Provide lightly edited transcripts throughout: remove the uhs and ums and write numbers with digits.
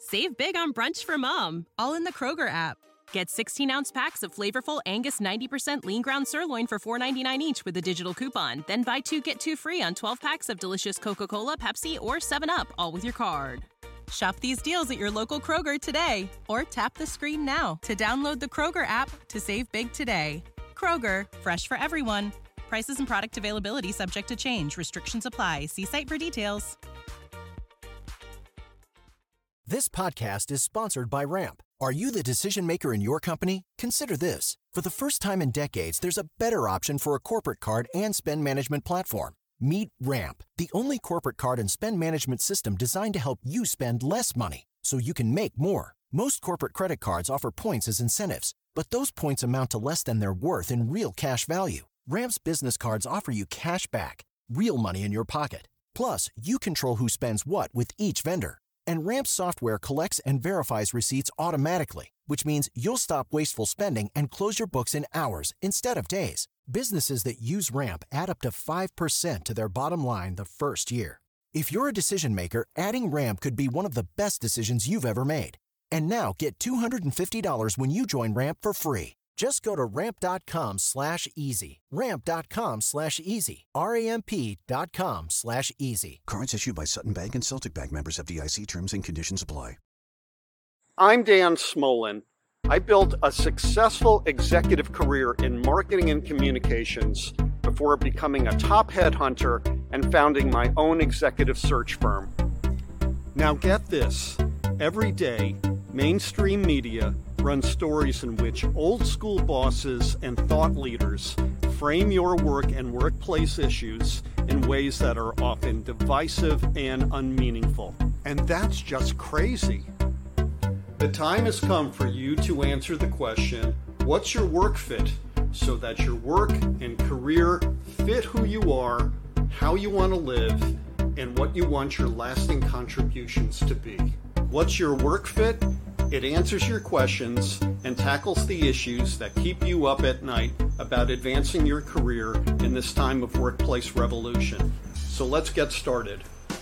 Save big on brunch for mom, all in the Kroger app. Get 16-ounce packs of flavorful Angus 90% lean ground sirloin for $4.99 each with a digital coupon. Then buy 2, get 2 free on 12 packs of delicious Coca-Cola, Pepsi, or 7-Up, all with your card. Shop these deals at your local Kroger today, or tap the screen now to download the Kroger app to save big today. Kroger, fresh for everyone. Prices and product availability subject to change. Restrictions apply. See site for details. This podcast is sponsored by Ramp. Are you the decision maker in your company? Consider this. For the first time in decades, there's a better option for a corporate card and spend management platform. Meet Ramp, the only corporate card and spend management system designed to help you spend less money so you can make more. Most corporate credit cards offer points as incentives, but those points amount to less than their worth in real cash value. Ramp's business cards offer you cash back, real money in your pocket. Plus, you control who spends what with each vendor. And Ramp's software collects and verifies receipts automatically, which means you'll stop wasteful spending and close your books in hours instead of days. Businesses that use Ramp add up to 5% to their bottom line the first year. If you're a decision maker, adding Ramp could be one of the best decisions you've ever made. And now get $250 when you join Ramp for free. Just go to ramp.com/easy. Ramp.com/easy. RAMP.com/easy. Cards issued by Sutton Bank and Celtic Bank, members of FDIC. Terms and conditions apply. I'm Dan Smolin. I built a successful executive career in marketing and communications before becoming a top headhunter and founding my own executive search firm. Now get this. Every day, mainstream media runs stories in which old school bosses and thought leaders frame your work and workplace issues in ways that are often divisive and unmeaningful. And that's just crazy. The time has come for you to answer the question, what's your work fit? So that your work and career fit who you are, how you want to live, and what you want your lasting contributions to be. What's your work fit? It answers your questions and tackles the issues that keep you up at night about advancing your career in this time of workplace revolution. So let's get started.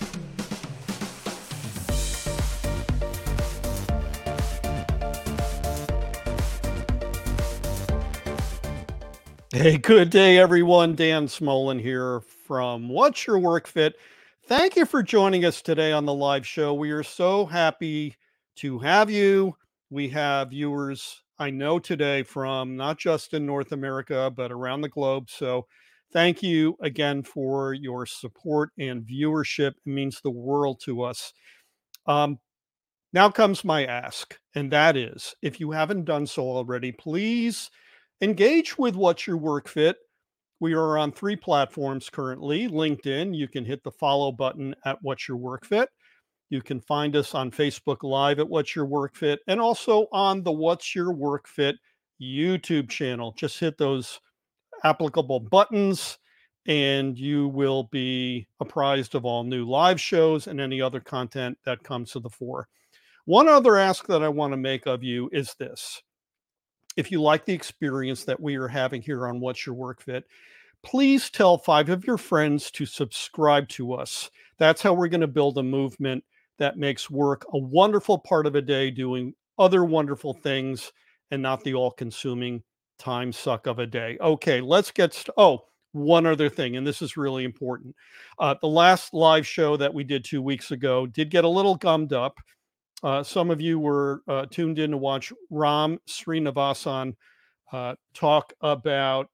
Hey, good day, everyone. Dan Smolin here from What's Your Work Fit? Thank you for joining us today on the live show. We are so happy to have you. We have viewers, I know, today from not just in North America, but around the globe. So thank you again for your support and viewership. It means the world to us. Now comes my ask, and that is, if you haven't done so already, please engage with What's Your Work Fit. We are on 3 platforms currently. LinkedIn, you can hit the follow button at What's Your Work Fit. You can find us on Facebook Live at What's Your Work Fit, and also on the What's Your Work Fit YouTube channel. Just hit those applicable buttons and you will be apprised of all new live shows and any other content that comes to the fore. One other ask that I want to make of you is this. If you like the experience that we are having here on What's Your Work Fit, please tell 5 of your friends to subscribe to us. That's how we're going to build a movement that makes work a wonderful part of a day, doing other wonderful things and not the all-consuming time suck of a day. Okay, let's get one other thing, and this is really important. The last live show that we did 2 weeks ago did get a little gummed up. Some of you were tuned in to watch Ram Srinivasan talk about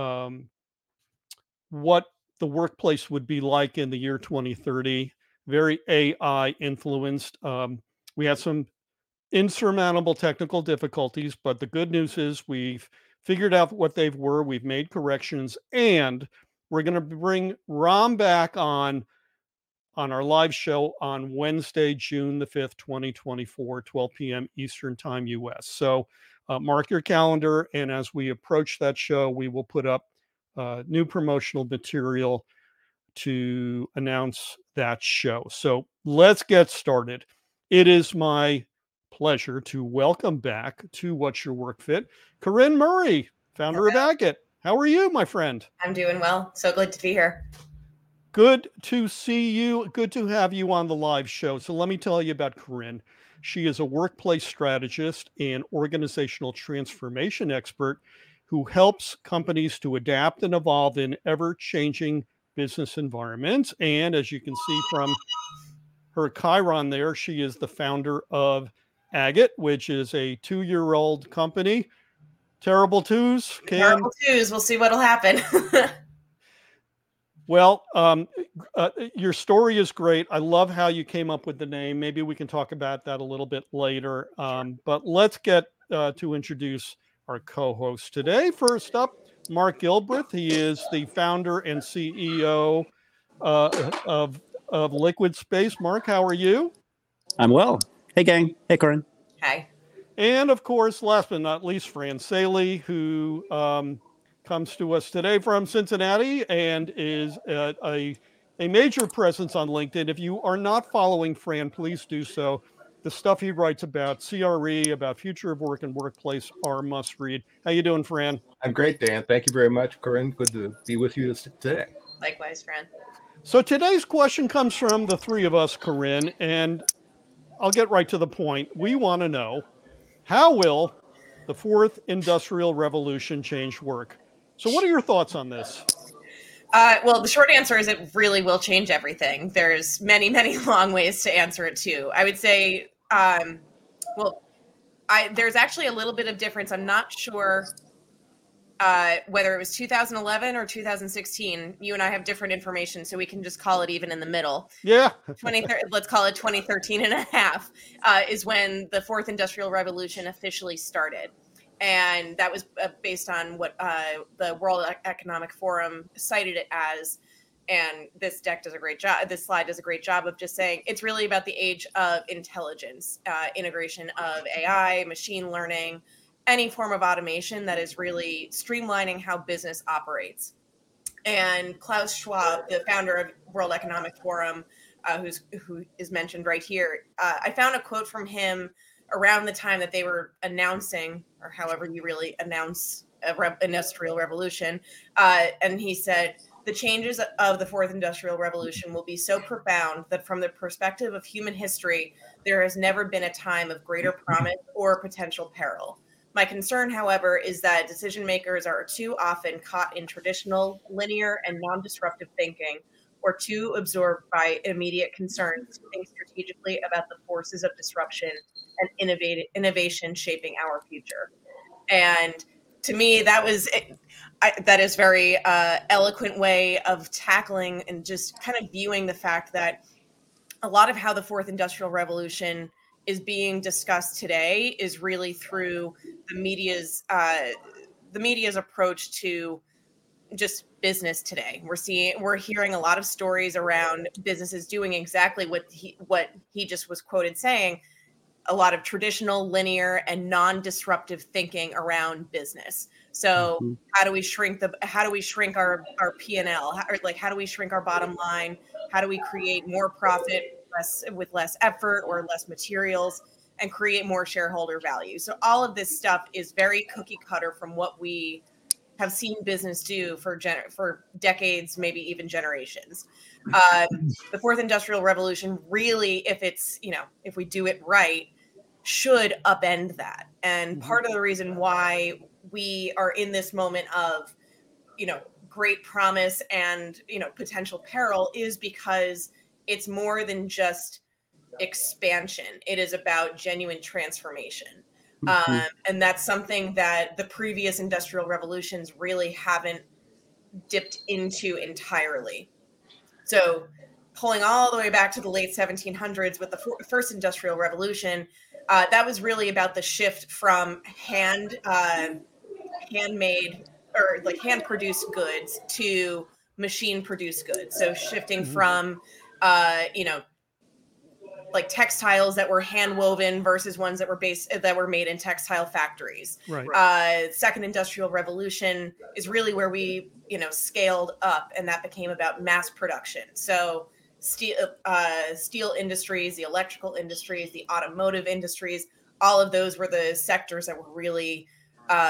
what the workplace would be like in the year 2030. Very AI influenced. We had some insurmountable technical difficulties, but the good news is we've figured out what they were. We've made corrections, and we're going to bring Ram back on our live show on Wednesday, June the 5th, 2024, 12 p.m. Eastern Time, U.S. So mark your calendar, and as we approach that show, we will put up new promotional material to announce that show. So let's get started. It is my pleasure to welcome back to What's Your Work Fit, Corinne Murray, founder of Agate. How are you, my friend? I'm doing well. So glad to be here. Good to see you. Good to have you on the live show. So let me tell you about Corinne. She is a workplace strategist and organizational transformation expert who helps companies to adapt and evolve in ever-changing business environments. And as you can see from her Chiron there, she is the founder of Agate, which is a 2-year-old company. Terrible twos, Cam? Terrible twos. We'll see what'll happen. Well, your story is great. I love how you came up with the name. Maybe we can talk about that a little bit later. But let's get to introduce our co-host today. First up, Mark Gilbreth. He is the founder and CEO of Liquid Space. Mark, how are you? I'm well. Hey, gang. Hey, Corinne. Hi. And of course, last but not least, Fran Saley, who comes to us today from Cincinnati and is a major presence on LinkedIn. If you are not following Fran, please do so. The stuff he writes about CRE, about future of work and workplace are must read. How you doing, Fran? I'm great, Dan. Thank you very much, Corinne. Good to be with you today. Likewise, Fran. So today's question comes from the three of us, Corinne, and I'll get right to the point. We want to know, how will the fourth industrial revolution change work? So what are your thoughts on this? Well, the short answer is it really will change everything. There's many, many long ways to answer it too. I would say, there's actually a little bit of difference. I'm not sure whether it was 2011 or 2016. You and I have different information, so we can just call it even in the middle. Yeah. Let's call it 2013 and a half is when the fourth industrial revolution officially started. And that was based on what the World Economic Forum cited it as. And this deck does a great job. This slide does a great job of just saying it's really about the age of intelligence, integration of AI, machine learning, any form of automation that is really streamlining how business operates. And Klaus Schwab, the founder of World Economic Forum, who is mentioned right here, I found a quote from him around the time that they were announcing, or however you really announce industrial revolution. And he said, the changes of the fourth industrial revolution will be so profound that from the perspective of human history, there has never been a time of greater promise or potential peril. My concern, however, is that decision makers are too often caught in traditional, linear, and non-disruptive thinking, or too absorbed by immediate concerns to think strategically about the forces of disruption and innovation shaping our future. And to me, that is very eloquent way of tackling and just kind of viewing the fact that a lot of how the fourth industrial revolution is being discussed today is really through the media's approach to just business today. We're hearing a lot of stories around businesses doing exactly what he just was quoted saying. A lot of traditional, linear, and non-disruptive thinking around business. So how do we shrink our P&L? How do we shrink our bottom line? How do we create more profit with less effort or less materials and create more shareholder value? So all of this stuff is very cookie cutter from what we have seen business do for decades, maybe even generations. The fourth industrial revolution really, if we do it right, should upend that. And part of the reason why we are in this moment of, great promise and, potential peril is because it's more than just expansion. It is about genuine transformation. And that's something that the previous industrial revolutions really haven't dipped into entirely. So pulling all the way back to the late 1700s with the first industrial revolution, that was really about the shift from handmade or hand-produced goods to machine-produced goods. So shifting from, textiles that were hand-woven versus ones that were made in textile factories. Right. Second industrial revolution is really where we, scaled up, and that became about mass production. So steel industries, the electrical industries, the automotive industries, all of those were the sectors that were really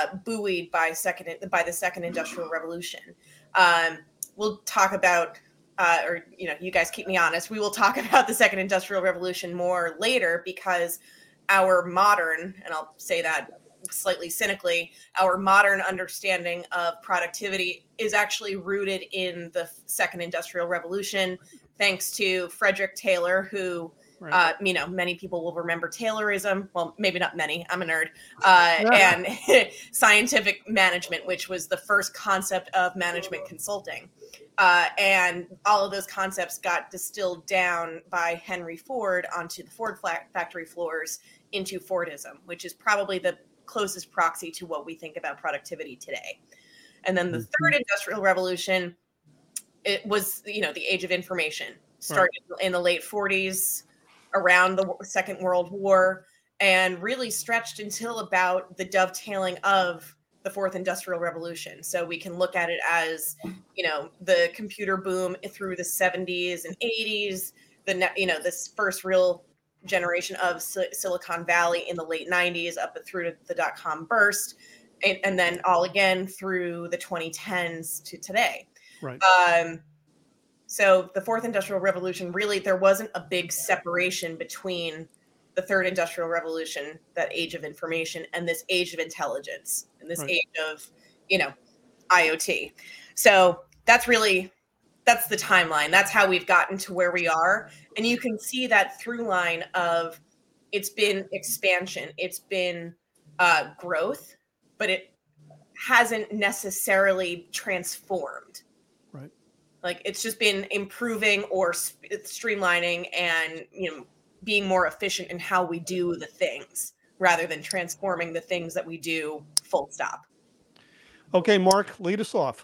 buoyed by the second industrial revolution. We'll talk about or you guys keep me honest, we will talk about the second industrial revolution more later, because our modern, and I'll say that slightly cynically, our modern understanding of productivity is actually rooted in the second industrial revolution, thanks to Frederick Taylor, who, many people will remember Taylorism. Well, maybe not many. I'm a nerd. And scientific management, which was the first concept of management consulting. And all of those concepts got distilled down by Henry Ford onto the Ford factory floors into Fordism, which is probably the closest proxy to what we think about productivity today. And then the third industrial revolution, it was, the age of information, started in the late 40s, around the Second World War, and really stretched until about the dovetailing of the fourth industrial revolution. So we can look at it as, the computer boom through the 70s and 80s, this first real generation of Silicon Valley in the late 90s up through to the dot-com burst, and then all again through the 2010s to today. Right. So the fourth industrial revolution, really, there wasn't a big separation between the third industrial revolution, that age of information, and this age of intelligence, and this age of, IoT. So that's the timeline. That's how we've gotten to where we are. And you can see that through line of, it's been expansion, it's been growth, but it hasn't necessarily transformed. Right. Like, it's just been improving or streamlining and, being more efficient in how we do the things, rather than transforming the things that we do, full stop. Okay, Mark, lead us off.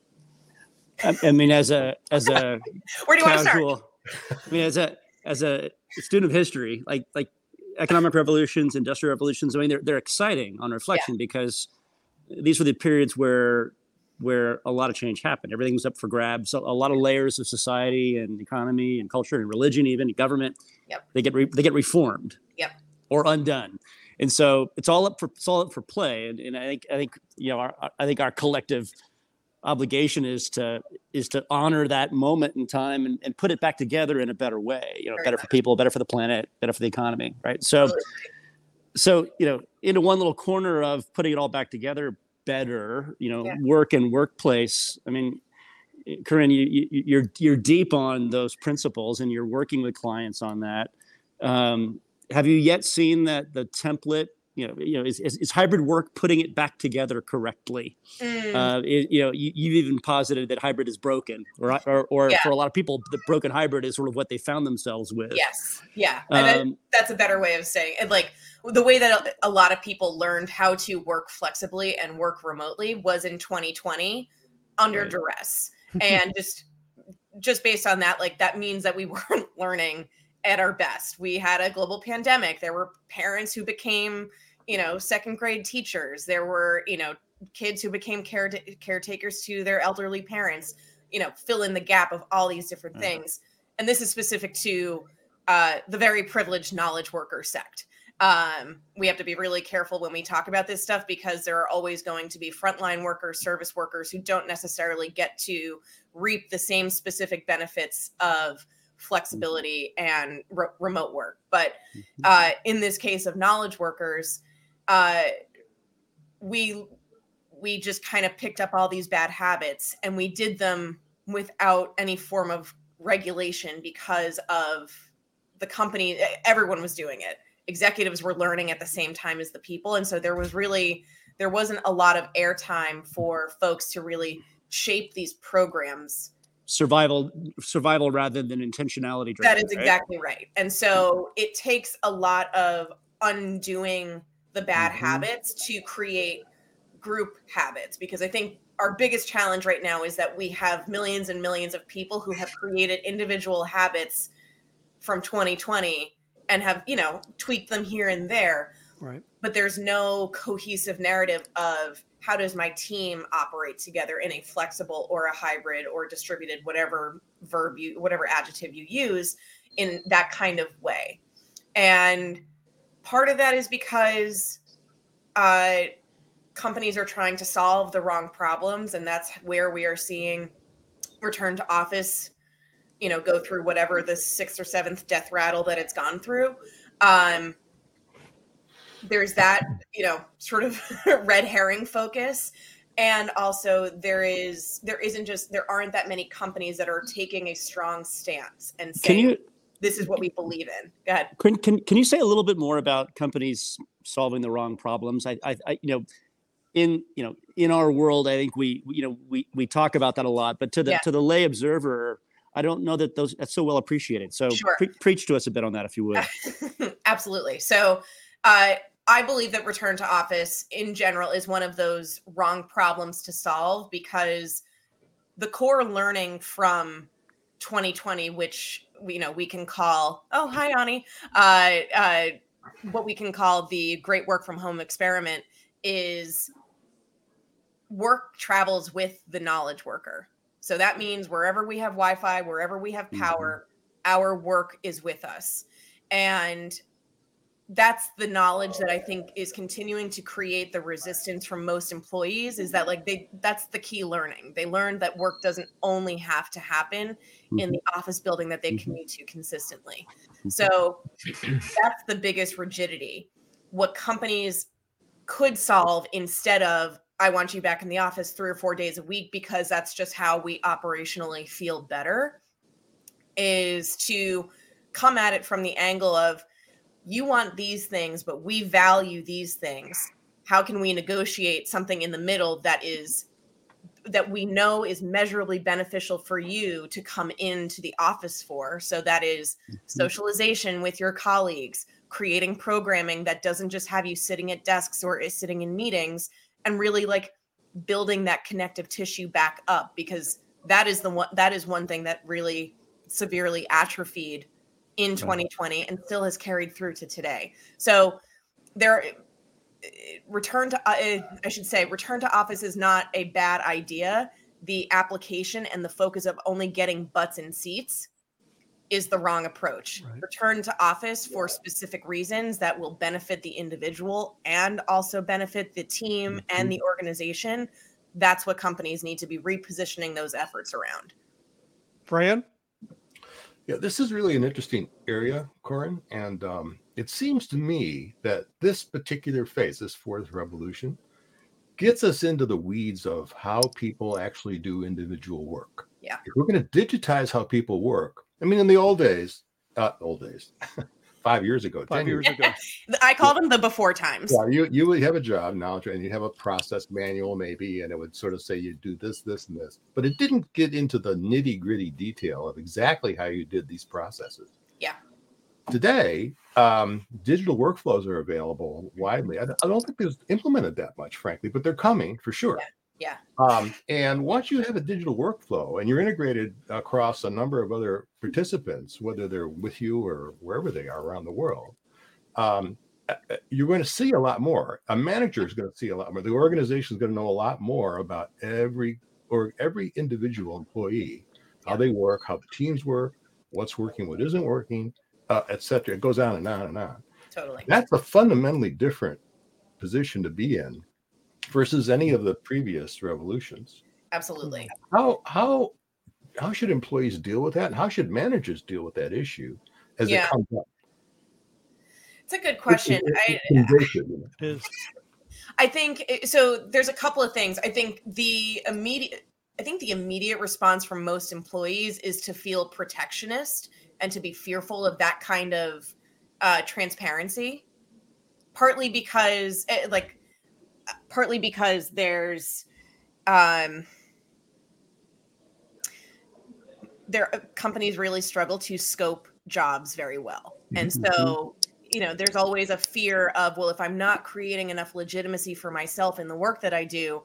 I mean, as a where do you want to start? I mean, as a student of history, like economic revolutions, industrial revolutions, I mean, they're exciting on reflection, because these were the periods where a lot of change happened. Everything was up for grabs. A lot of layers of society and economy and culture and religion, even government, they get reformed, or undone. And so it's all up for play. And I think our collective obligation is to honor that moment in time and put it back together in a better way. Better for people, better for the planet, better for the economy, right? So into one little corner of putting it all back together better, work and workplace. I mean, Corinne, you're deep on those principles, and you're working with clients on that. Have you yet seen that the template, is hybrid work putting it back together correctly? You've even posited that hybrid is broken, or for a lot of people, the broken hybrid is sort of what they found themselves with. Yes. Yeah. That's a better way of saying it. Like, the way that a lot of people learned how to work flexibly and work remotely was in 2020 under duress. And just based on that, like, that means that we weren't learning at our best. We had a global pandemic. There were parents who became, second grade teachers. There were, kids who became caretakers to their elderly parents, fill in the gap of all these different things. And this is specific to the very privileged knowledge worker sect. We have to be really careful when we talk about this stuff, because there are always going to be frontline workers, service workers who don't necessarily get to reap the same specific benefits of flexibility and remote work. But in this case of knowledge workers, we just kind of picked up all these bad habits, and we did them without any form of regulation, because of the company. Everyone was doing it. Executives were learning at the same time as the people. And so there wasn't a lot of airtime for folks to really shape these programs. Survival rather than intentionality driven. That is exactly right. And so it takes a lot of undoing the bad habits to create group habits, because I think our biggest challenge right now is that we have millions and millions of people who have created individual habits from 2020 and have, tweaked them here and there. Right. But there's no cohesive narrative of how does my team operate together in a flexible or a hybrid or distributed, whatever adjective you use, in that kind of way. And part of that is because companies are trying to solve the wrong problems. And that's where we are seeing return to office go through whatever the 6th or 7th death rattle that it's gone through. There's that, sort of red herring focus. And also there aren't that many companies that are taking a strong stance and saying, this is what we believe in. Go ahead. Can you say a little bit more about companies solving the wrong problems? In our world, I think we talk about that a lot, but to the lay observer, I don't know that that's so well appreciated. So sure. Preach to us a bit on that, if you would. Absolutely. So I believe that return to office in general is one of those wrong problems to solve, because the core learning from 2020, which we can call, oh, hi, Ani, what we can call the great work from home experiment, is work travels with the knowledge worker. So that means wherever we have Wi-Fi, wherever we have power, our work is with us. And that's the knowledge that I think is continuing to create the resistance from most employees, is that that's the key learning. They learned that work doesn't only have to happen in the office building that they commute to consistently. So that's the biggest rigidity. What companies could solve, instead of, I want you back in the office 3 or 4 days a week because that's just how we operationally feel better, is to come at it from the angle of, you want these things, but we value these things. How can we negotiate something in the middle that we know is measurably beneficial for you to come into the office for? So that is socialization with your colleagues, creating programming that doesn't just have you sitting at desks or is sitting in meetings, and really building that connective tissue back up, because that is one thing that really severely atrophied in 2020 and still has carried through to today. So return to office is not a bad idea. The application and the focus of only getting butts in seats is the wrong approach. Right. Return to office for specific reasons that will benefit the individual and also benefit the team and the organization. That's what companies need to be repositioning those efforts around. Fran? Yeah, this is really an interesting area, Corinne. And it seems to me that this particular phase, this fourth revolution, gets us into the weeds of how people actually do individual work. Yeah. If we're going to digitize how people work, I mean, in the old days, 5 years ago, 10 years ago. I call them the before times. Yeah, you would have a job now, and you have a process manual maybe, and it would sort of say you do this, this, and this. But it didn't get into the nitty-gritty detail of exactly how you did these processes. Yeah. Today, digital workflows are available widely. I don't think there's implemented that much, frankly, but they're coming for sure. Yeah. And once you have a digital workflow and you're integrated across a number of other participants, whether they're with you or wherever they are around the world, you're going to see a lot more. A manager is going to see a lot more. The organization is going to know a lot more about every individual employee, how they work, how the teams work, what's working, what isn't working, et cetera. It goes on and on and on. Totally. That's a fundamentally different position to be in versus any of the previous revolutions. Absolutely. How should employees deal with that? And how should managers deal with that issue as it comes up? It's a good question. I think so. There's a couple of things. I think the immediate response from most employees is to feel protectionist and to be fearful of that kind of transparency, partly because there's companies really struggle to scope jobs very well. And so, there's always a fear of, well, if I'm not creating enough legitimacy for myself in the work that I do,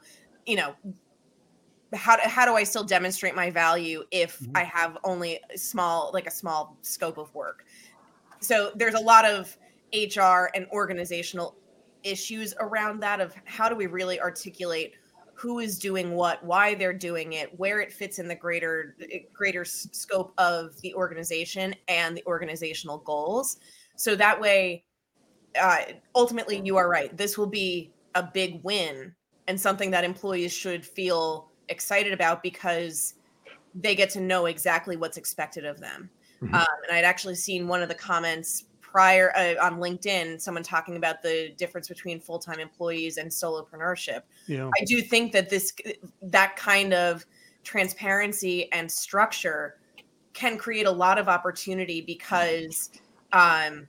how do I still demonstrate my value if I have only a small scope of work? So there's a lot of HR and organizational issues around that, of how do we really articulate who is doing what, why they're doing it, where it fits in the greater scope of the organization and the organizational goals. So that way, ultimately, you are right. This will be a big win and something that employees should feel excited about, because they get to know exactly what's expected of them. Mhm. And I'd actually seen one of the comments prior on LinkedIn, someone talking about the difference between full-time employees and solopreneurship. Yeah. I do think that that kind of transparency and structure can create a lot of opportunity because then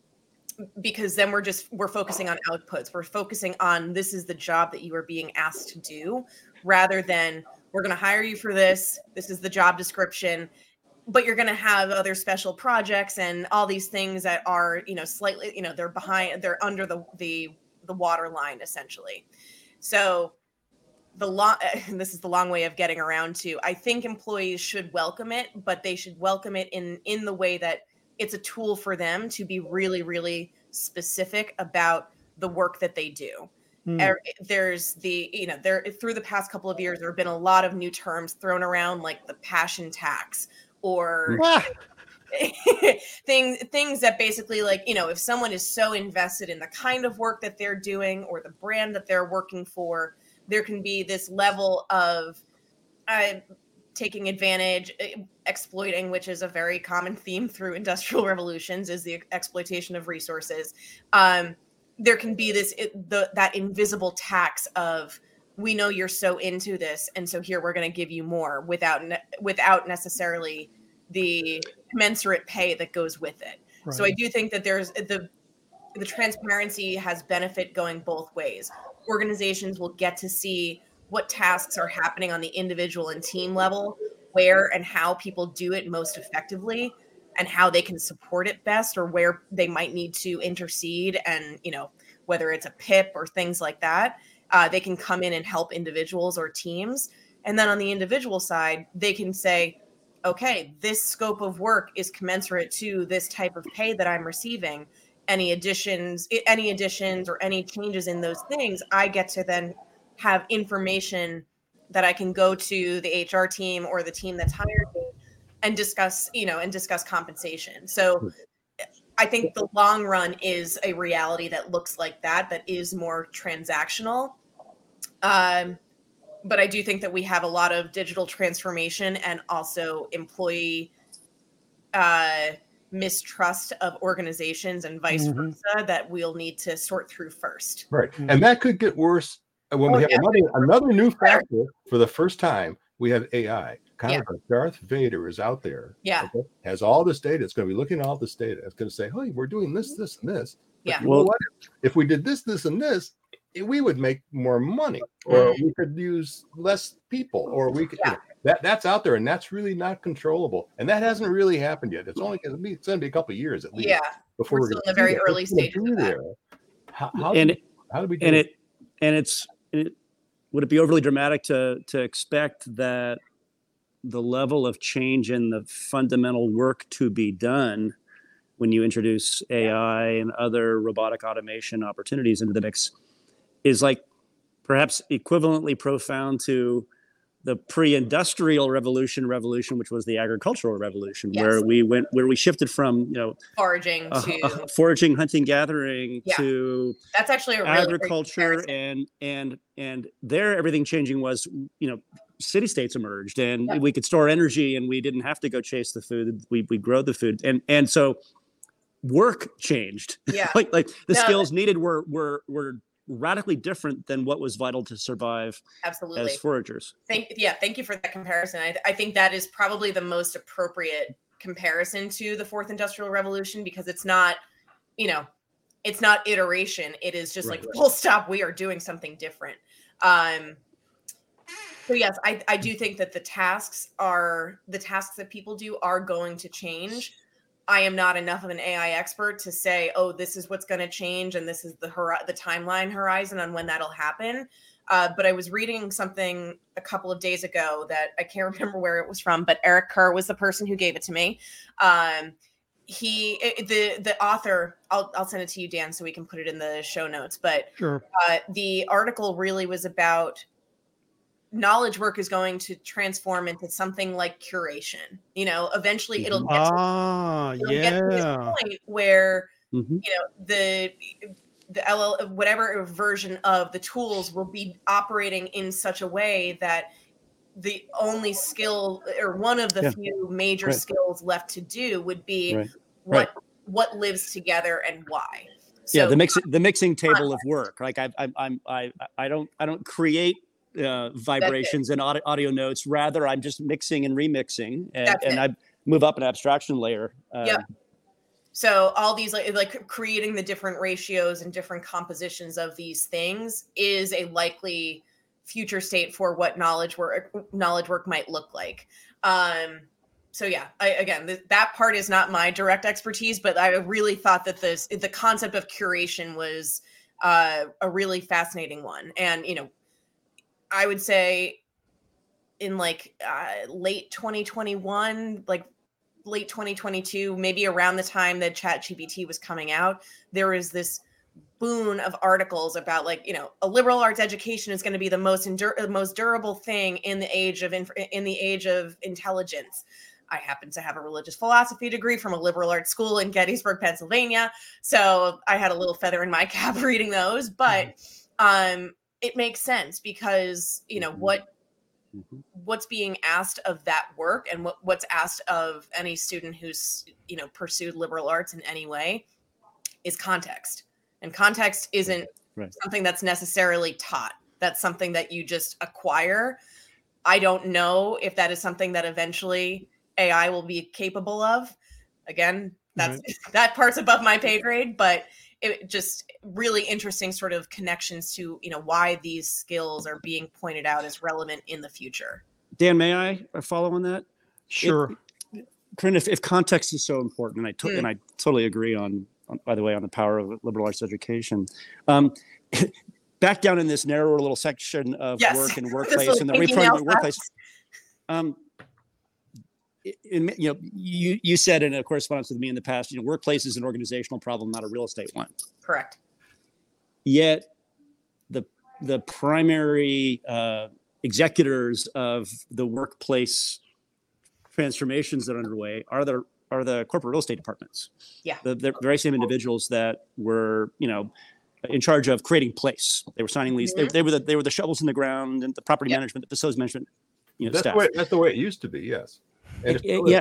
we're focusing on outputs. We're focusing on, this is the job that you are being asked to do, rather than, we're going to hire you for this. This is the job description, but you're going to have other special projects and all these things that are, slightly, they're under the water line, essentially. So this is the long way of getting around to, I think employees should welcome it, but they should welcome it in the way that it's a tool for them to be really, really specific about the work that they do. There's through the past couple of years, there have been a lot of new terms thrown around, like the passion tax, or things that basically, like, if someone is so invested in the kind of work that they're doing or the brand that they're working for, there can be this level of taking advantage, exploiting, which is a very common theme through industrial revolutions, is the exploitation of resources. There can be that invisible tax of, we know you're so into this, and so here we're going to give you more without necessarily the commensurate pay that goes with it. Right. So I do think that there's the transparency has benefit going both ways. Organizations will get to see what tasks are happening on the individual and team level, where and how people do it most effectively, and how they can support it best, or where they might need to intercede, and whether it's a PIP or things like that, they can come in and help individuals or teams. And then on the individual side, they can say, okay, this scope of work is commensurate to this type of pay that I'm receiving. Any additions or any changes in those things, I get to then have information that I can go to the HR team or the team that's hired me and discuss compensation. So I think the long run is a reality that looks like that is more transactional. But I do think that we have a lot of digital transformation and also employee mistrust of organizations and vice versa that we'll need to sort through first. Right. And that could get worse when we have another new factor. For the first time, we have AI. Kind of like Darth Vader is out there. Yeah. Okay, has all this data. It's going to be looking at all this data. It's going to say, hey, we're doing this, this, and this. But you know what? If we did this, this, and this, we would make more money, or we could use less people, or we could that's out there, and that's really not controllable, and that hasn't really happened yet. It's only going to be a couple of years at least before we're still in the very early stages of that. How do we do it? Would it be overly dramatic to expect that the level of change in the fundamental work to be done when you introduce AI and other robotic automation opportunities into the mix is like perhaps equivalently profound to the pre-industrial revolution, which was the agricultural revolution, where we shifted from foraging to foraging, hunting, gathering to that's actually a agriculture, and there everything changing was city states emerged, and we could store energy, and we didn't have to go chase the food. We grow the food, and so work changed. like the skills needed were radically different than what was vital to survive as foragers. Thank you for that comparison. I think that is probably the most appropriate comparison to the fourth industrial revolution, because it's not iteration. It is just full stop. We are doing something different. So yes, I do think that the tasks that people do are going to change. I am not enough of an AI expert to say, oh, this is what's going to change, and this is the timeline horizon on when that'll happen. But I was reading something a couple of days ago that I can't remember where it was from, but Eric Kerr was the person who gave it to me. The author, I'll send it to you, Dan, so we can put it in the show notes. But the article really was about knowledge work is going to transform into something like curation. Eventually it'll get to this point where the whatever version of the tools will be operating in such a way that the only skill or one of the few major skills left to do would be what lives together and why. So the mixing table of work. Like I don't create vibrations and audio notes. Rather, I'm just mixing and remixing, and I move up an abstraction layer. So all these like creating the different ratios and different compositions of these things is a likely future state for what knowledge work might look like. So yeah, that part is not my direct expertise, but I really thought that the concept of curation was a really fascinating one. And, I would say in like late 2021, like late 2022, maybe around the time that ChatGPT was coming out, there was this boon of articles about like, a liberal arts education is going to be the most durable thing in the age of intelligence. I happen to have a religious philosophy degree from a liberal arts school in Gettysburg, Pennsylvania. So I had a little feather in my cap reading those, but it makes sense because, what's being asked of that work and what's asked of any student who's, pursued liberal arts in any way is context. And context isn't something that's necessarily taught. That's something that you just acquire. I don't know if that is something that eventually AI will be capable of. Again, that part's above my pay grade, but it just really interesting sort of connections to, why these skills are being pointed out as relevant in the future. Dan, may I follow on that? Sure. Corinne, if context is so important, and I totally agree on, by the way, on the power of liberal arts education. Back down in this narrower little section of work and workplace and the reprogramming workplace. You said in a correspondence with me in the past, workplace is an organizational problem, not a real estate one. Correct. Yet the primary executors of the workplace transformations that are underway are the corporate real estate departments. Yeah. The very same individuals that were, in charge of creating place. They were signing leases. They were the shovels in the ground and the property management, the facilities management, staff. That's the way it used to be. Yes. And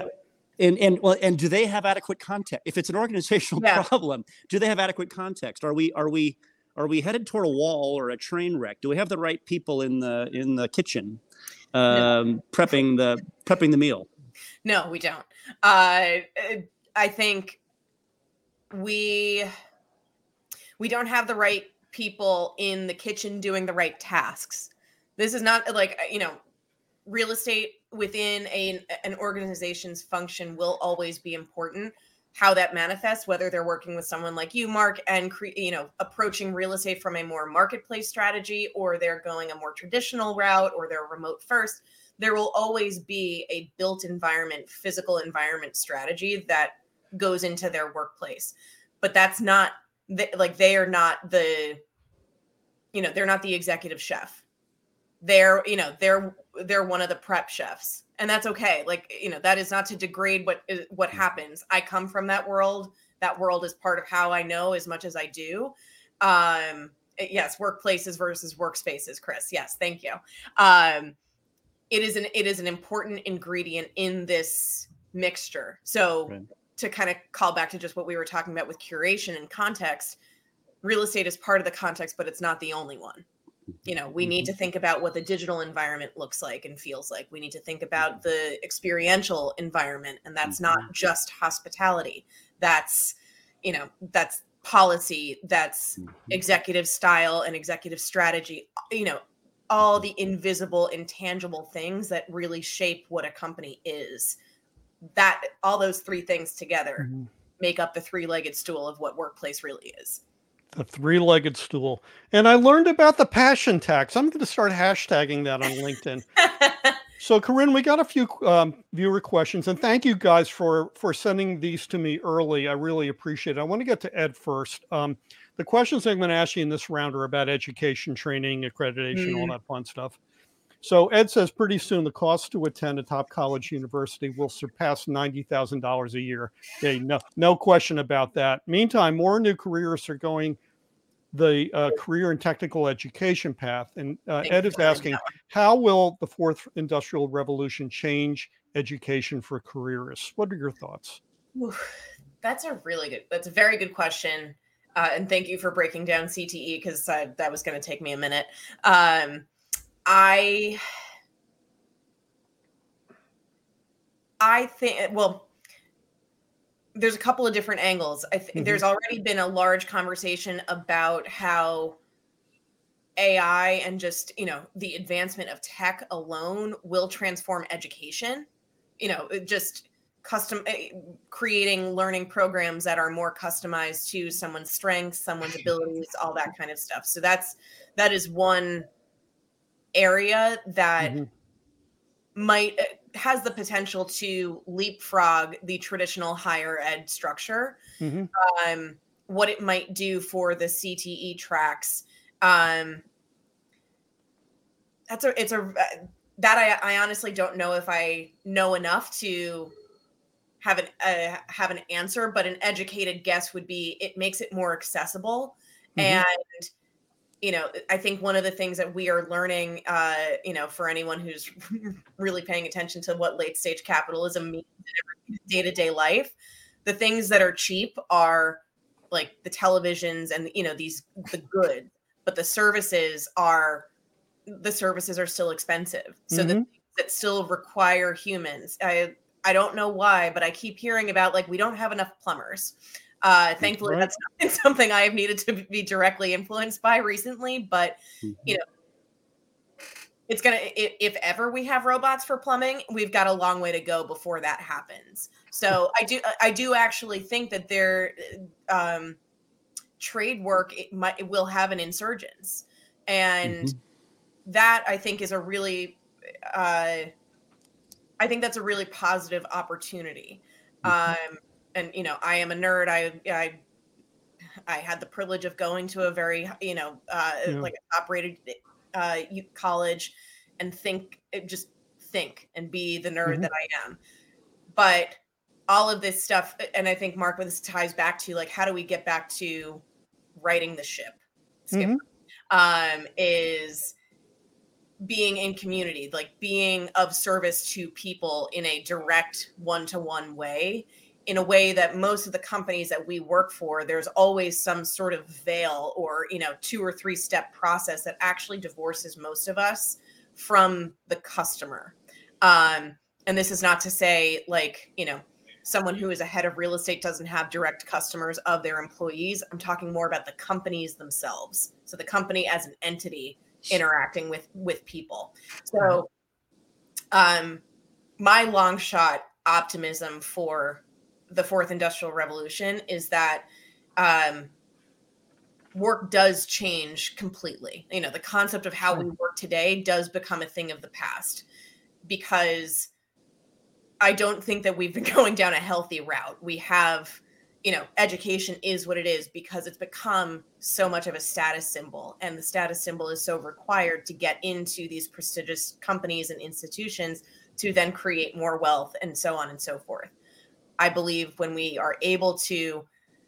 do they have adequate context? If it's an organizational problem, do they have adequate context? Are we headed toward a wall or a train wreck? Do we have the right people in the kitchen prepping the meal? No, we don't. I think we don't have the right people in the kitchen doing the right tasks. This is not like, real estate within an organization's function will always be important. How that manifests, whether they're working with someone like you, Mark, and approaching real estate from a more marketplace strategy, or they're going a more traditional route, or they're remote first, there will always be a built environment, physical environment strategy that goes into their workplace. But that's not they are not the, they're not the executive chef. They're one of the prep chefs, and that's okay. That is not to degrade what happens. I come from that world. That world is part of how I know as much as I do. Yes, workplaces versus workspaces, Chris. Yes, thank you. It is an important ingredient in this mixture. So to kind of call back to just what we were talking about with curation and context, real estate is part of the context, but it's not the only one. We need to think about what the digital environment looks like and feels like. We need to think about the experiential environment, and that's not just hospitality. That's, that's policy, that's executive style and executive strategy, all the invisible, intangible things that really shape what a company is. That all those three things together make up the three-legged stool of what workplace really is. The three-legged stool. And I learned about the passion tax. I'm going to start hashtagging that on LinkedIn. So, Corinne, we got a few viewer questions, and thank you guys for sending these to me early. I really appreciate it. I want to get to Ed first. The questions I'm going to ask you in this round are about education, training, accreditation, all that fun stuff. So Ed says pretty soon the cost to attend a top college university will surpass $90,000 a year. Okay, no question about that. Meantime, more new careers are going the career and technical education path. And Ed is you. asking, how will the fourth industrial revolution change education for careerists? What are your thoughts? That's a very good question. And thank you for breaking down CTE, because that was going to take me a minute. I think, well, there's a couple of different angles. There's already been a large conversation about how AI and just, the advancement of tech alone will transform education, just creating learning programs that are more customized to someone's strengths, someone's abilities, all that kind of stuff. So that is one area that has the potential to leapfrog the traditional higher ed structure. What it might do for the CTE tracks. I honestly don't know if I know enough to have an answer, but an educated guess would be it makes it more accessible. And I think one of the things that we are learning, for anyone who's really paying attention to what late stage capitalism means in day-to-day life, the things that are cheap are like the televisions and, the good, but the services are still expensive. So the things that still require humans, I don't know why, but I keep hearing about, like, we don't have enough plumbers. Thankfully, that's not been something I have needed to be directly influenced by recently, but it's if ever we have robots for plumbing, we've got a long way to go before that happens. So I do actually think that their trade work, it will have an insurgence. And that, I think, is a really, I think that's a really positive opportunity. And, I am a nerd. I had the privilege of going to a very, like a top-rated college, and think and be the nerd that I am. But all of this stuff, and I think, Mark, this ties back to, like, how do we get back to righting the ship? Is being in community, like being of service to people in a direct one-to-one way, in a way that most of the companies that we work for, there's always some sort of veil or, 2 or 3 step process that actually divorces most of us from the customer. And this is not to say, like, someone who is a head of real estate doesn't have direct customers of their employees. I'm talking more about the companies themselves. So the company as an entity interacting with people. So my long shot optimism for the fourth industrial revolution is that work does change completely. The concept of how we work today does become a thing of the past, because I don't think that we've been going down a healthy route. We have, education is what it is because it's become so much of a status symbol, and the status symbol is so required to get into these prestigious companies and institutions to then create more wealth and so on and so forth. I believe when we are able to,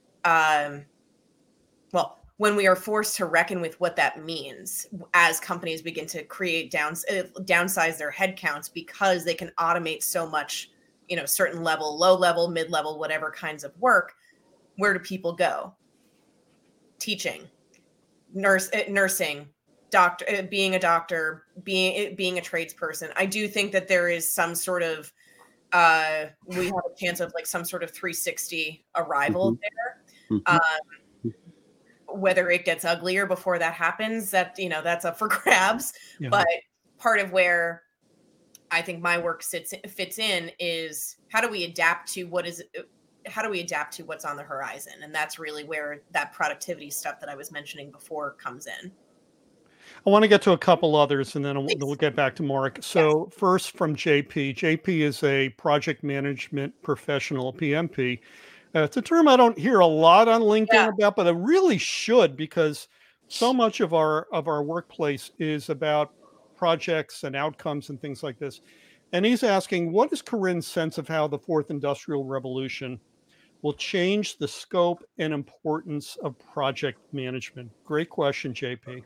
when we are forced to reckon with what that means as companies begin to create downsize their headcounts because they can automate so much, certain level, low level, mid-level, whatever kinds of work, where do people go? Teaching, nursing, being a doctor, being a tradesperson. I do think that there is some sort of, we have a chance of like some sort of 360 arrival there. Whether it gets uglier before that happens, that's up for grabs. Yeah. But part of where I think my work fits in is how do we adapt to what's on the horizon? And that's really where that productivity stuff that I was mentioning before comes in. I want to get to a couple others, and then we'll get back to Mark. So first from JP. JP is a project management professional, PMP. It's a term I don't hear a lot on LinkedIn about, but I really should, because so much of our workplace is about projects and outcomes and things like this. And he's asking, what is Corinne's sense of how the fourth industrial revolution will change the scope and importance of project management? Great question, JP.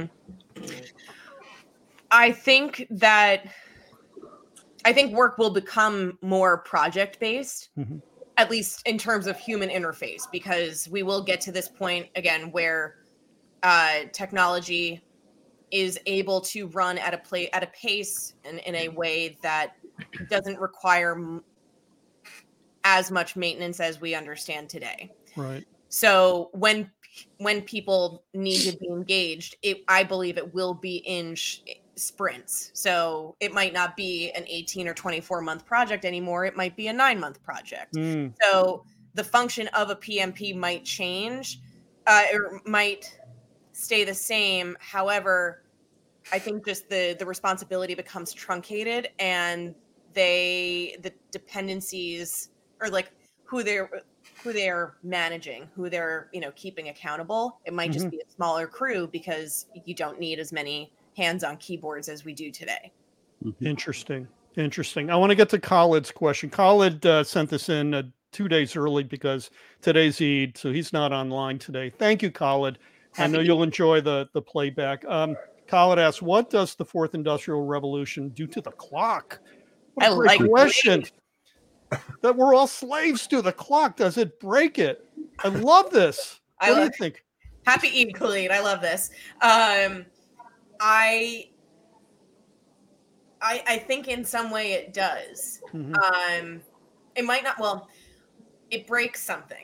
I think work will become more project-based, at least in terms of human interface, because we will get to this point again where technology is able to run at a pace and in a way that doesn't require as much maintenance as we understand today. Right. So when people need to be engaged, I believe it will be in sprints. So it might not be an 18 or 24 month project anymore. It might be a 9-month project. So the function of a PMP might change, or might stay the same. However, I think just the responsibility becomes truncated, and the dependencies, or like who they're managing, who they're keeping accountable, it might just be a smaller crew because you don't need as many hands on keyboards as we do today. Interesting. I want to get to Khaled's question. Khaled sent this in 2 days early because today's Eid, so he's not online today. Thank you, Khaled. I know you'll enjoy the playback. Khaled asks, what does the fourth industrial revolution do to the clock? What a great question. That we're all slaves to the clock. Does it break it? I love this. What do you think? Happy Eid, Khalid. I love this. I think in some way it does. It might not. Well, it breaks something.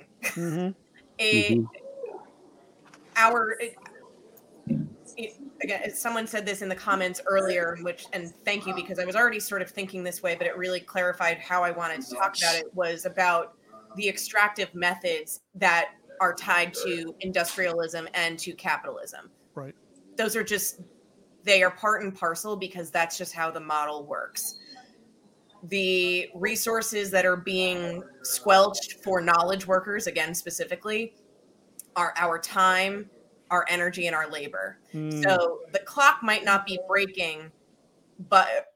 Again, someone said this in the comments earlier, and thank you, because I was already sort of thinking this way, but it really clarified how I wanted to talk about it, was about the extractive methods that are tied to industrialism and to capitalism. Right. Those are they are part and parcel because that's just how the model works. The resources that are being squelched for knowledge workers, again, specifically, are our time, our energy, and our labor. So the clock might not be breaking, but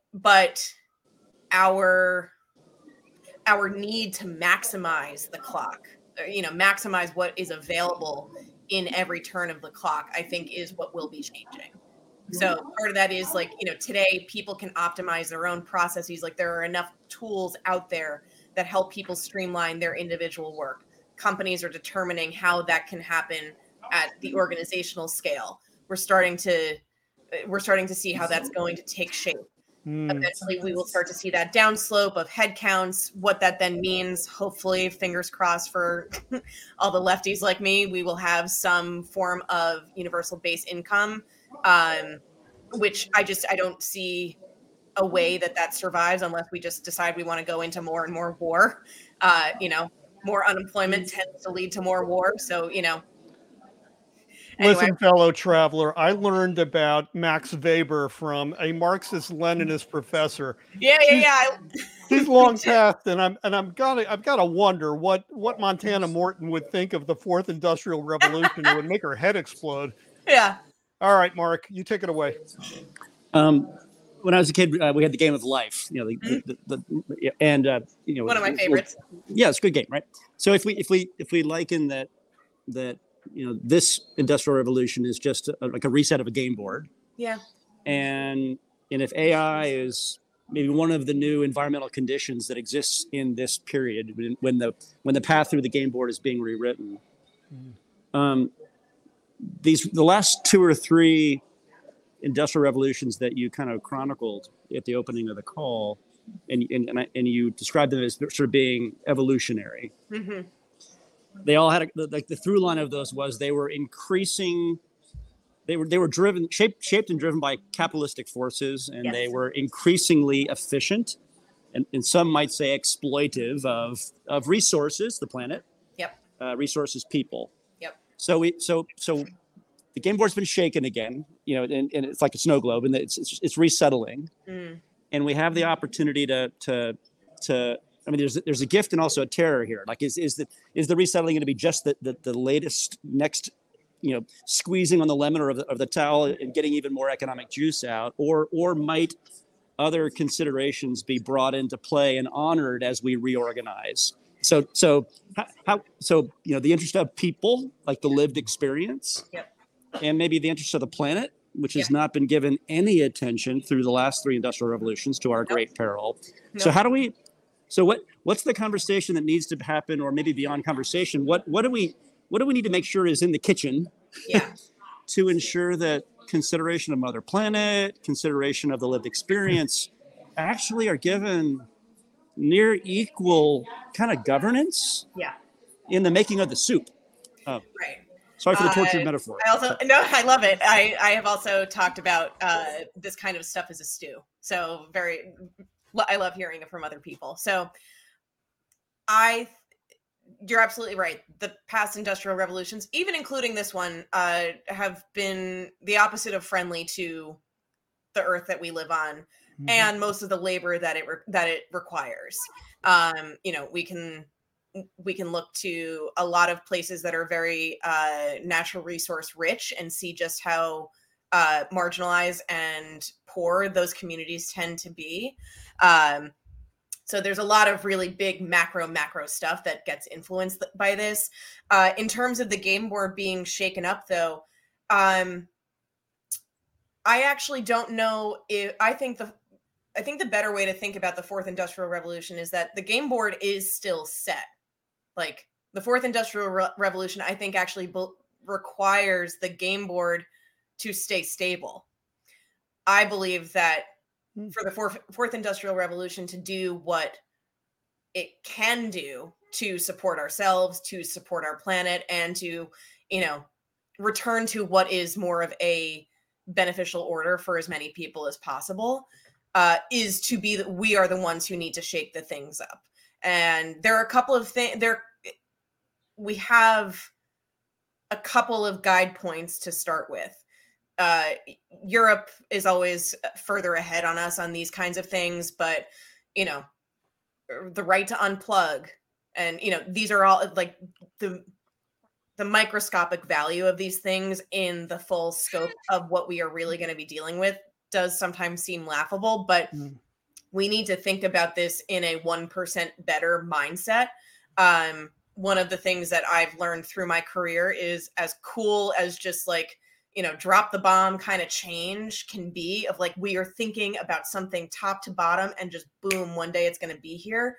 our need to maximize the clock, maximize what is available in every turn of the clock, I think is what will be changing. So part of that is today people can optimize their own processes. Like there are enough tools out there that help people streamline their individual work. Companies are determining how that can happen at the organizational scale. We're starting to see how that's going to take shape. Eventually, we will start to see that downslope of headcounts. What that then means, hopefully, fingers crossed for all the lefties like me, we will have some form of universal base income, which I don't see a way that survives unless we just decide we want to go into more and more war. More unemployment tends to lead to more war. So, Anyway. Listen, fellow traveler, I learned about Max Weber from a Marxist-Leninist professor. Yeah. He's long past, and I've got to wonder what Montana Morton would think of the fourth industrial revolution. It would make her head explode. Yeah. All right, Mark, you take it away. When I was a kid, we had the Game of Life. One of my favorites. Yeah, it's a good game, right? So if we liken that this industrial revolution is just like a reset of a game board. Yeah. And if AI is maybe one of the new environmental conditions that exists in this period, when the path through the game board is being rewritten, the last 2 or 3 industrial revolutions that you kind of chronicled at the opening of the call, and you described them as sort of being evolutionary. They all had the through line of those was they were increasing. They were driven, shaped and driven by capitalistic forces, and Yes. They were increasingly efficient, and some might say exploitive of resources, the planet. Yep. Resources, people. Yep. So the game board's been shaken again, and it's like a snow globe, and it's resettling, and we have the opportunity to. I mean, there's a gift and also a terror here. Like, is the resettling going to be just the latest next, squeezing on the lemon or of the towel and getting even more economic juice out, or might other considerations be brought into play and honored as we reorganize? So the interest of people, like the lived experience, Yep. and maybe the interest of the planet, which has not been given any attention through the last 3 industrial revolutions, to our great peril. Nope. So how do we? So what's the conversation that needs to happen, or maybe beyond conversation? What do we need to make sure is in the kitchen? Yeah. To ensure that consideration of Mother Planet, consideration of the lived experience, actually are given near equal kind of governance in the making of the soup. Right. Sorry for the tortured metaphor. I love it. I have also talked about this kind of stuff as a stew. So I love hearing it from other people. So you're absolutely right. The past industrial revolutions, even including this one, have been the opposite of friendly to the earth that we live on, and most of the labor that it requires. We can look to a lot of places that are very natural resource rich and see just how marginalized and poor those communities tend to be. So there's a lot of really big macro stuff that gets influenced by this. In terms of the game board being shaken up, though, I actually don't know if I think the better way to think about the fourth industrial revolution is that the game board is still set. Like the fourth industrial revolution, I think actually requires the game board to stay stable. I believe that for the fourth industrial revolution to do what it can do to support ourselves, to support our planet, and to, return to what is more of a beneficial order for as many people as possible, is to be that we are the ones who need to shake the things up. And there are a couple of things we have a couple of guide points to start with. Europe is always further ahead on us on these kinds of things, but the right to unplug, and these are all like the microscopic value of these things in the full scope of what we are really going to be dealing with does sometimes seem laughable, but we need to think about this in a 1% better mindset. One of the things that I've learned through my career is as cool as just like, drop the bomb kind of change can be, of like, we are thinking about something top to bottom and just boom, one day it's going to be here.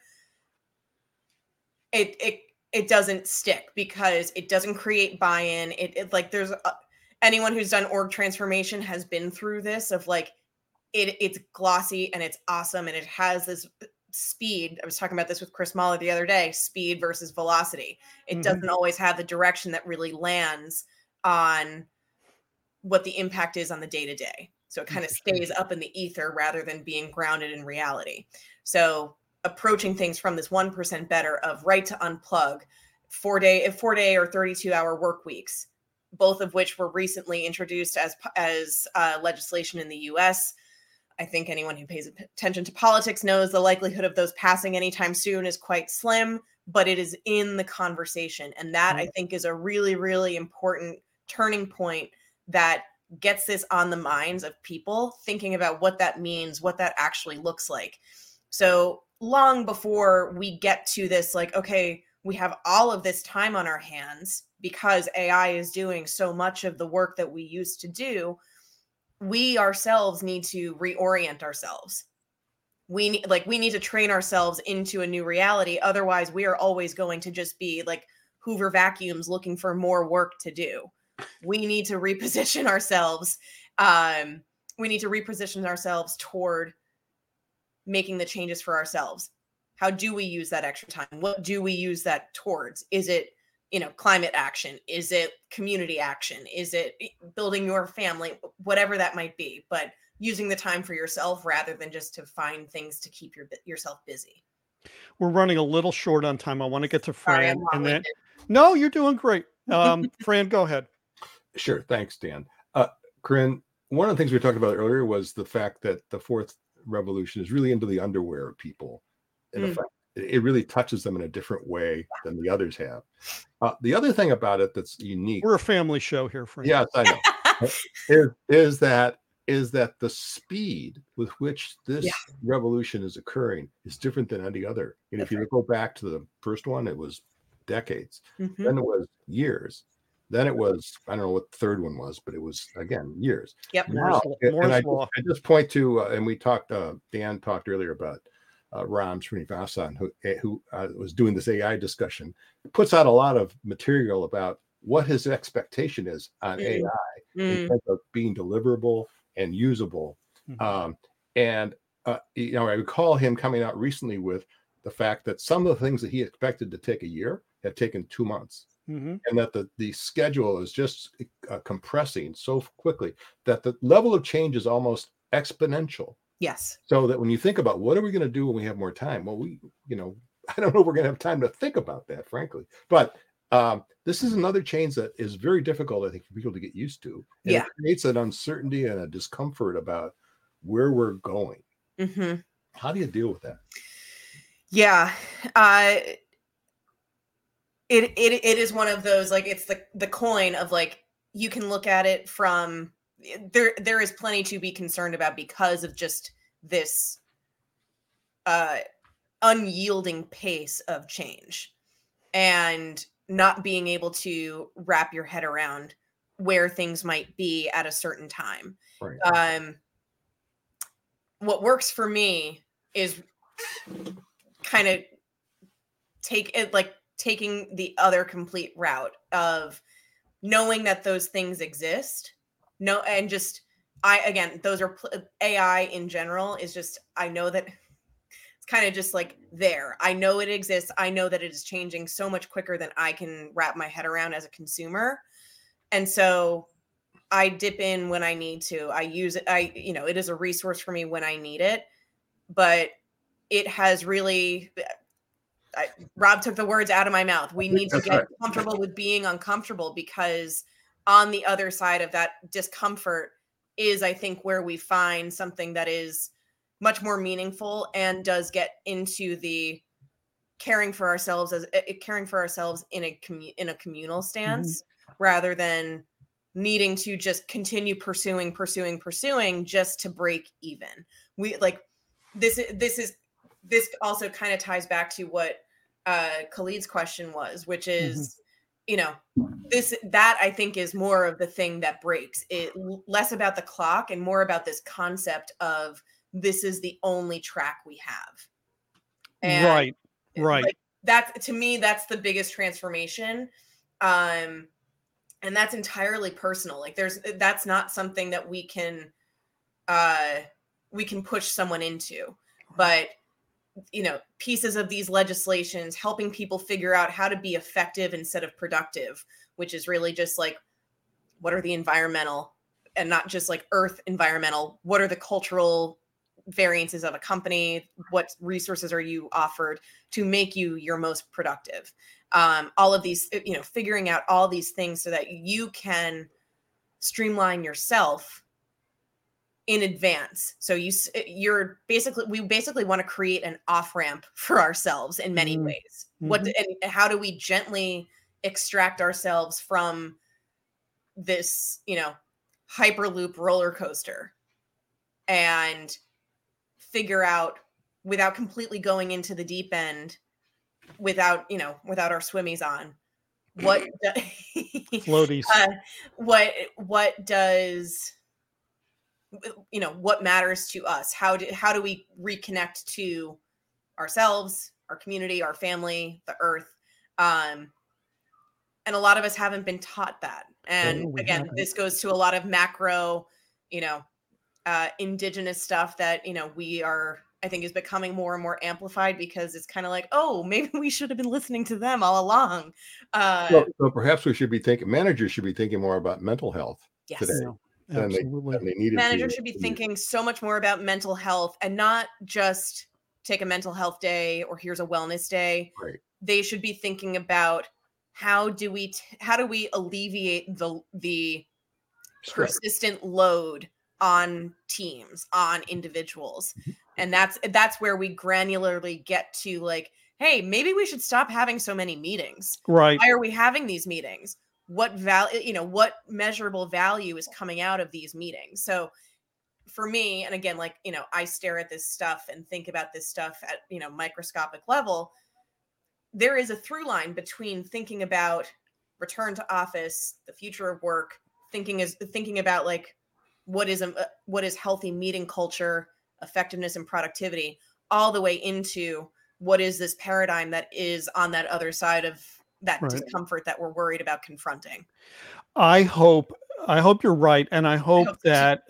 It doesn't stick because it doesn't create buy-in. It like there's anyone who's done org transformation has been through this of like, it's glossy and it's awesome. And it has this speed. I was talking about this with Chris Mahler the other day, speed versus velocity. It doesn't always have the direction that really lands on what the impact is on the day-to-day. So it kind of stays up in the ether rather than being grounded in reality. So approaching things from this 1% better of right to unplug, 4-day or 32-hour work weeks, both of which were recently introduced as legislation in the US. I think anyone who pays attention to politics knows the likelihood of those passing anytime soon is quite slim, but it is in the conversation. And that I think is a really, really important turning point that gets this on the minds of people thinking about what that means, what that actually looks like. So long before we get to this, like, okay, we have all of this time on our hands because AI is doing so much of the work that we used to do, we ourselves need to reorient ourselves. We need to train ourselves into a new reality. Otherwise, we are always going to just be like Hoover vacuums looking for more work to do. We need to reposition ourselves. We need to reposition ourselves toward making the changes for ourselves. How do we use that extra time? What do we use that towards? Is it, climate action? Is it community action? Is it building your family? Whatever that might be, but using the time for yourself rather than just to find things to keep yourself busy. We're running a little short on time. I want to get to Fran. Sorry, and then, no, you're doing great. Fran, go ahead. Sure. Thanks, Dan. Corinne, one of the things we talked about earlier was the fact that the fourth revolution is really into the underwear of people. In effect, it really touches them in a different way than the others have. The other thing about it that's unique. We're a family show here, Fran. Yes, I know. is that is that the speed with which this revolution is occurring is different than any other. And if you go back to the first one, it was decades. Then it was years. Then it was, I don't know what the third one was, but it was, again, years. Now, and I just point to, and we talked, Dan talked earlier about Ram Srinivasan, who was doing this AI discussion, puts out a lot of material about what his expectation is on AI in terms of being deliverable and usable. And I recall him coming out recently with the fact that some of the things that he expected to take a year have taken 2 months. And that the schedule is just compressing so quickly that the level of change is almost exponential. Yes. So that when you think about what are we going to do when we have more time? Well, I don't know if we're going to have time to think about that, frankly. But this is another change that is very difficult, I think, for people to get used to. And it creates an uncertainty and a discomfort about where we're going. How do you deal with that? Yeah. It is one of those, like, it's the coin of, like, you can look at it from there is plenty to be concerned about because of just this unyielding pace of change and not being able to wrap your head around where things might be at a certain time. Right. What works for me is kind of taking the other complete route of knowing that those things exist. Those are AI in general is just, I know that it's kind of just like there. I know it exists. I know that it is changing so much quicker than I can wrap my head around as a consumer. And so I dip in when I need to. I use it. It is a resource for me when I need it, but it has really, Rob took the words out of my mouth. We need to get comfortable with being uncomfortable, because on the other side of that discomfort is, I think, where we find something that is much more meaningful and does get into the caring for ourselves in a communal stance, rather than needing to just continue pursuing just to break even. This also kind of ties back to what Khalid's question was, which is, that I think is more of the thing that breaks it, less about the clock and more about this concept of this is the only track we have. And right. Like, that's, to me, that's the biggest transformation. And that's entirely personal. Like, that's not something that we can push someone into, but pieces of these legislations, helping people figure out how to be effective instead of productive, which is really just like, what are the environmental, and not just like earth environmental, what are the cultural variances of a company? What resources are you offered to make you your most productive? All of these, figuring out all these things so that you can streamline yourself in advance. So we basically want to create an off-ramp for ourselves in many ways. And how do we gently extract ourselves from this, hyperloop roller coaster, and figure out, without completely going into the deep end, without our swimmies on, floaties, what does, what matters to us? How do we reconnect to ourselves, our community, our family, the earth? And a lot of us haven't been taught that. And again, this goes to a lot of macro, indigenous stuff that, I think is becoming more and more amplified, because it's kind of like, oh, maybe we should have been listening to them all along. So perhaps managers should be thinking more about mental health today. Than they needed. Managers should be thinking so much more about mental health, and not just take a mental health day or here's a wellness day. Right. They should be thinking about how do we alleviate the persistent load on teams, on individuals. And that's where we granularly get to, like, hey, maybe we should stop having so many meetings. Right. Why are we having these meetings? What value, what measurable value is coming out of these meetings? So for me, and again, like, I stare at this stuff and think about this stuff at, microscopic level. There is a through line between thinking about return to office, the future of work, thinking about like what is healthy meeting culture, effectiveness and productivity, all the way into what is this paradigm that is on that other side of that discomfort that we're worried about confronting. I hope you're right. And I hope that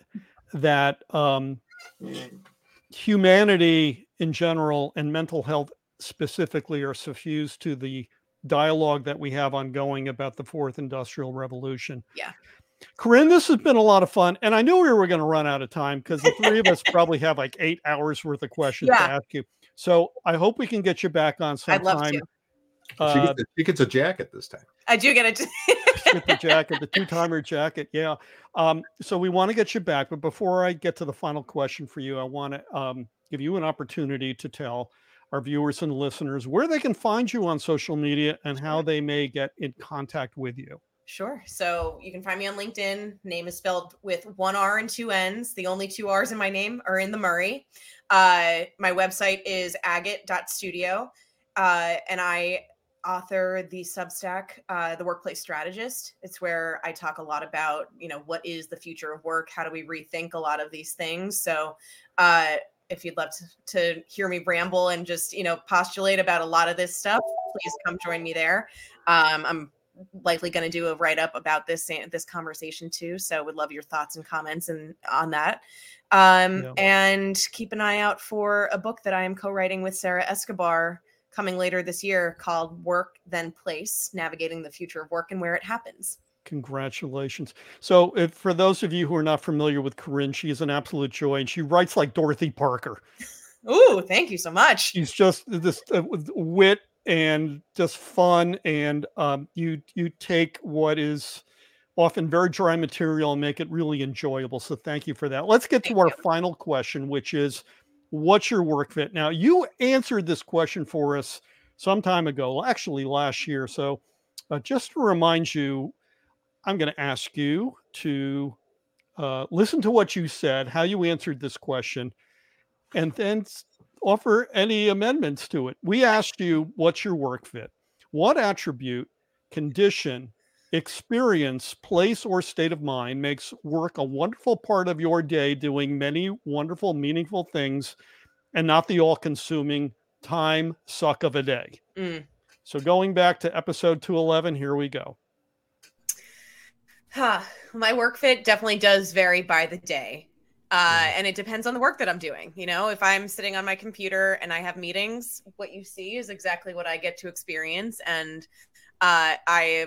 humanity in general and mental health specifically are suffused to the dialogue that we have ongoing about the fourth industrial revolution. Yeah. Corinne, this has been a lot of fun. And I knew we were going to run out of time because the three of us probably have like 8 hours worth of questions to ask you. So I hope we can get you back on sometime. I'd love to. She gets a jacket this time. I do get the jacket, the 2-timer jacket. Yeah. So we want to get you back. But before I get to the final question for you, I want to give you an opportunity to tell our viewers and listeners where they can find you on social media and how they may get in contact with you. Sure. So you can find me on LinkedIn. Name is spelled with 1 R and 2 N's. The only 2 R's in my name are in the Murray. My website is agate.studio. And I author the Substack, The Workplace Strategist. It's where I talk a lot about, what is the future of work? How do we rethink a lot of these things? So if you'd love to hear me ramble and just, postulate about a lot of this stuff, please come join me there. I'm likely going to do a write-up about this conversation too. So would love your thoughts and comments on that. And keep an eye out for a book that I am co-writing with Sarah Escobar coming later this year called Work Then Place, Navigating the Future of Work and Where It Happens. Congratulations. So for those of you who are not familiar with Corinne, she is an absolute joy and she writes like Dorothy Parker. Ooh, thank you so much. She's just this wit and just fun. And you take what is often very dry material and make it really enjoyable. So thank you for that. Let's get to our final question, which is, what's your work fit? Now, you answered this question for us some time ago, actually last year. So just to remind you, I'm going to ask you to listen to what you said, how you answered this question, and then offer any amendments to it. We asked you, what's your work fit? What attribute, condition, experience, place, or state of mind makes work a wonderful part of your day, doing many wonderful, meaningful things, and not the all-consuming time suck of a day? So going back to episode 211, here we go. My work fit definitely does vary by the day. And it depends on the work that I'm doing. If I'm sitting on my computer and I have meetings, what you see is exactly what I get to experience. And I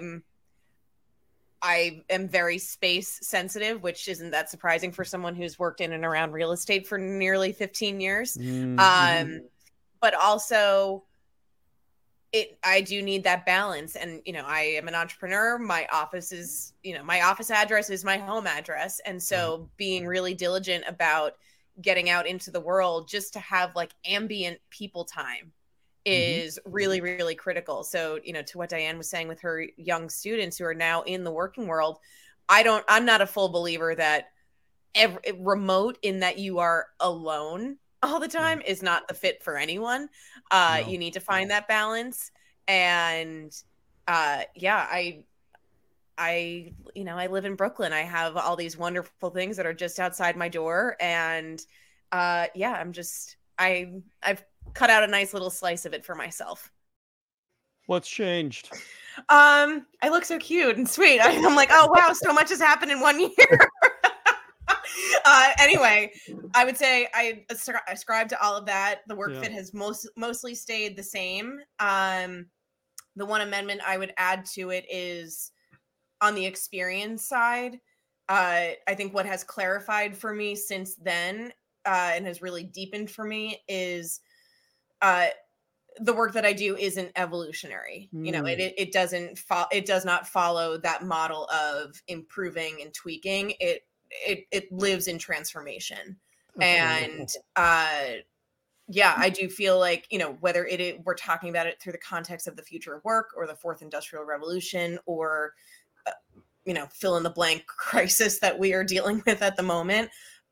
am very space sensitive, which isn't that surprising for someone who's worked in and around real estate for nearly 15 years. But also I do need that balance. And, I am an entrepreneur. My office is, my office address is my home address. And so being really diligent about getting out into the world just to have like ambient people time is really, really critical. So, to what Diane was saying with her young students who are now in the working world, I'm not a full believer that remote in that you are alone all the time is not the fit for anyone. You need to find that balance. And I live in Brooklyn. I have all these wonderful things that are just outside my door. And I've cut out a nice little slice of it for myself. What's changed? I look so cute and sweet. I'm like, oh wow, so much has happened in 1 year. Anyway, I would say I ascribe to all of that. The work fit has mostly stayed the same. The one amendment I would add to it is on the experience side. I think what has clarified for me since then and has really deepened for me is the work that I do isn't evolutionary. It does not follow that model of improving and tweaking. It lives in transformation. And I do feel like, whether we're talking about it through the context of the future of work or the fourth industrial revolution or, fill in the blank crisis that we are dealing with at the moment,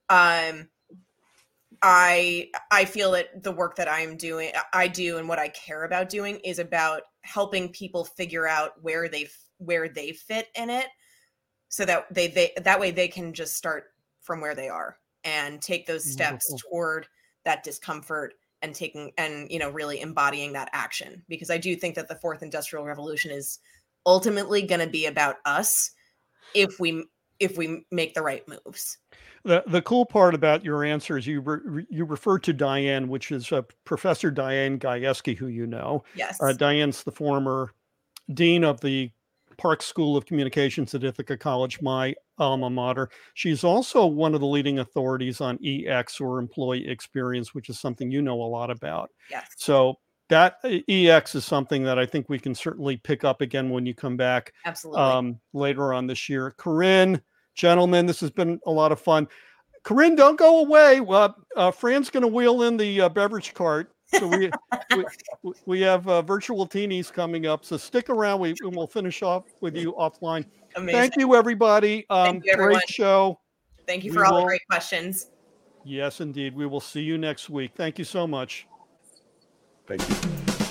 I feel that the work that I do and what I care about doing is about helping people figure out where they fit in it, so that that way they can just start from where they are and take those steps toward that discomfort and really embodying that action. Because I do think that the fourth industrial revolution is ultimately going to be about us if we make the right moves. The cool part about your answer is you refer to Diane, which is Professor Diane Gajewski, who you know. Yes. Diane's the former dean of the Park School of Communications at Ithaca College, my alma mater. She's also one of the leading authorities on EX, or employee experience, which is something you know a lot about. Yes. So that EX is something that I think we can certainly pick up again when you come back. Absolutely. Later on this year. Corinne, gentlemen, this has been a lot of fun. Corinne, don't go away. Fran's going to wheel in the beverage cart. So we have virtual teenies coming up. So stick around. We'll finish off with you offline. Amazing. Thank you, everybody. Thank you, everyone. Great show. Thank you for all the great questions. Yes, indeed. We will see you next week. Thank you so much. Thank you.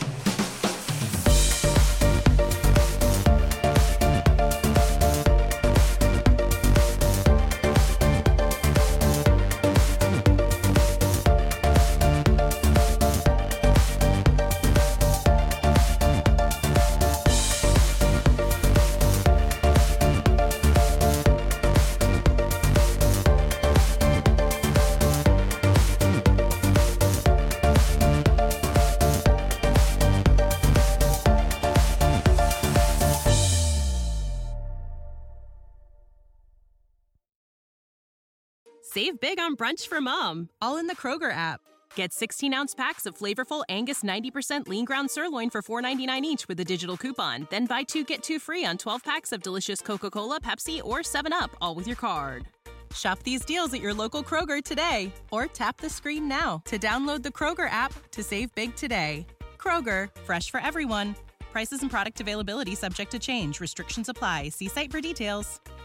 Save big on brunch for mom, all in the Kroger app. Get 16-ounce packs of flavorful Angus 90% lean ground sirloin for $4.99 each with a digital coupon. Then buy 2, get 2 free on 12 packs of delicious Coca-Cola, Pepsi, or 7-Up, all with your card. Shop these deals at your local Kroger today, or tap the screen now to download the Kroger app to save big today. Kroger, fresh for everyone. Prices and product availability subject to change. Restrictions apply. See site for details.